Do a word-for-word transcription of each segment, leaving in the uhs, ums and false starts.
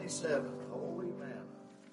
twenty-seven, Holy Manna.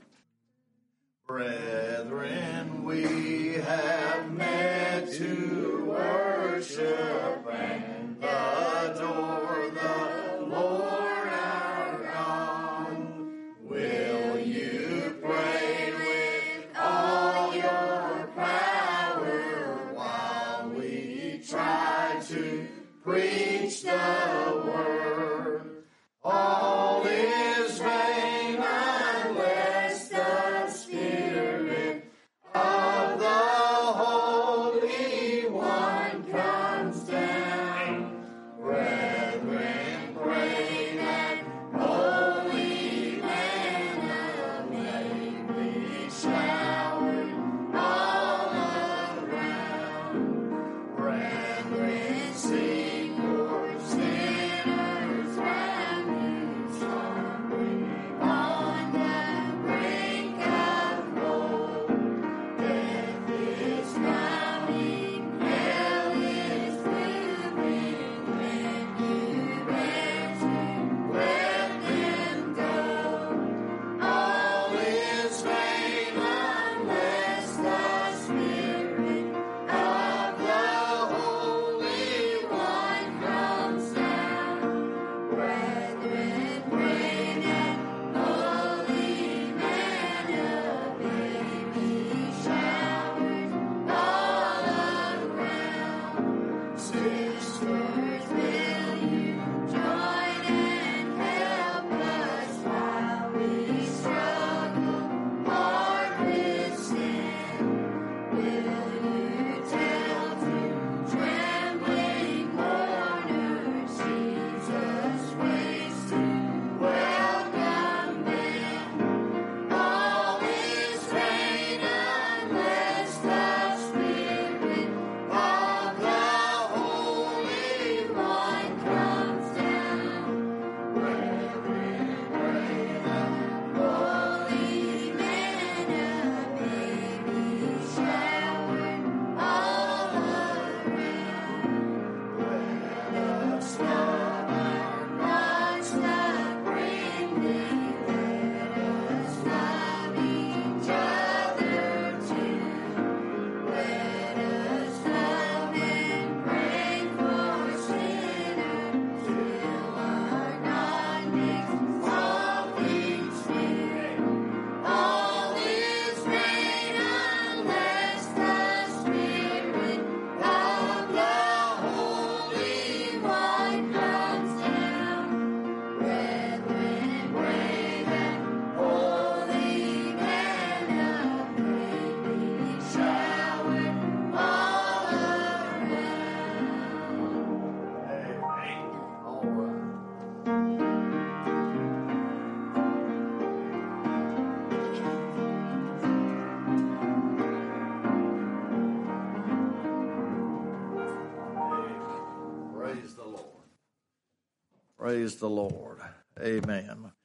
Brethren, we have met to worship and adore the Lord our God. Will you pray with all your power while we try to preach the word? All is vain unless the Spirit of the Holy One comes down. Brethren, pray that holy manna may be showered all around. Brethren, sing for sinners round you slumbering on the brink of woe. Death is coming, hell is looming. When you rescue, let them go. All is vain unless the Spirit of the Holy One comes down. Brethren, pray that holy manna may be showered all around. Sisters, will you join and help us while we struggle hard with sin? Will you tell to trembling mourners Jesus waits to welcome them? All is vain unless the Spirit of the Holy One comes down. Brethren, pray that holy manna may be showered all around. Let us love our gods that bring thee. Let us love each other too. Let us love and pray for sinners till our God makes all things new. All is vain unless the Spirit of the Holy One comes down. Brethren, pray that holy manna may be showered all around. Amen. All right. Praise the Lord. Praise the Lord. Amen.